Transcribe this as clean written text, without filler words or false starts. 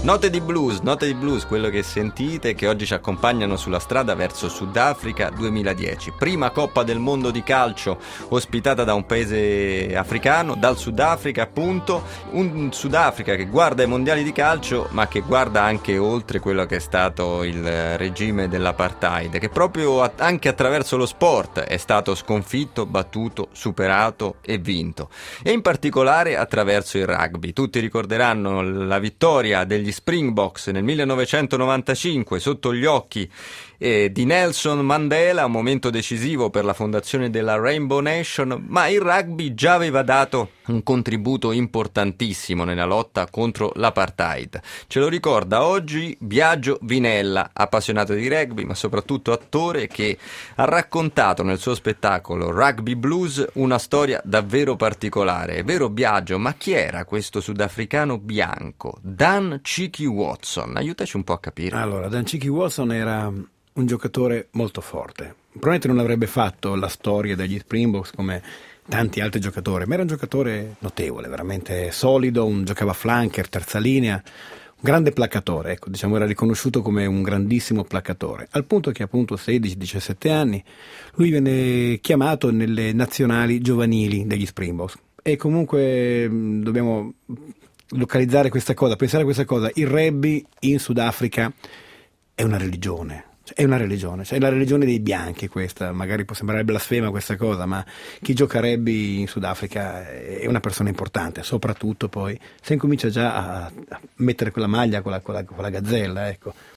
Note di blues, quello che sentite, che oggi ci accompagnano sulla strada verso Sudafrica 2010. Prima Coppa del Mondo di calcio ospitata da un paese africano, dal Sudafrica appunto, un Sudafrica che guarda i mondiali di calcio ma che guarda anche oltre quello che è stato il regime dell'apartheid, che proprio anche attraverso lo sport è stato sconfitto, battuto, superato e vinto. E in particolare attraverso il rugby. Tutti ricorderanno la vittoria degli Springboks nel 1995 sotto gli occhi di Nelson Mandela, un momento decisivo per la fondazione della Rainbow Nation, ma il rugby già aveva dato un contributo importantissimo nella lotta contro l'apartheid. Ce lo ricorda oggi Biagio Vinella, appassionato di rugby ma soprattutto attore, che ha raccontato nel suo spettacolo Rugby Blues una storia davvero particolare. È vero Biagio, ma chi era questo sudafricano bianco? Dan Cheeky Watson, aiutaci un po' a capire. Allora, Dan Cheeky Watson era un giocatore molto forte. Probabilmente non avrebbe fatto la storia degli Springboks come tanti altri giocatori, ma era un giocatore notevole, veramente solido, giocava flanker, terza linea, un grande placcatore, ecco, diciamo era riconosciuto come un grandissimo placcatore, al punto che appunto 16-17 anni lui venne chiamato nelle nazionali giovanili degli Springboks. E comunque dobbiamo localizzare questa cosa, pensare a questa cosa: il rugby in Sudafrica è una religione. È una religione, cioè è la religione dei bianchi questa, magari può sembrare blasfema questa cosa, ma chi gioca a rugby in Sudafrica è una persona importante, soprattutto poi se incomincia già a mettere quella maglia con la gazzella, ecco.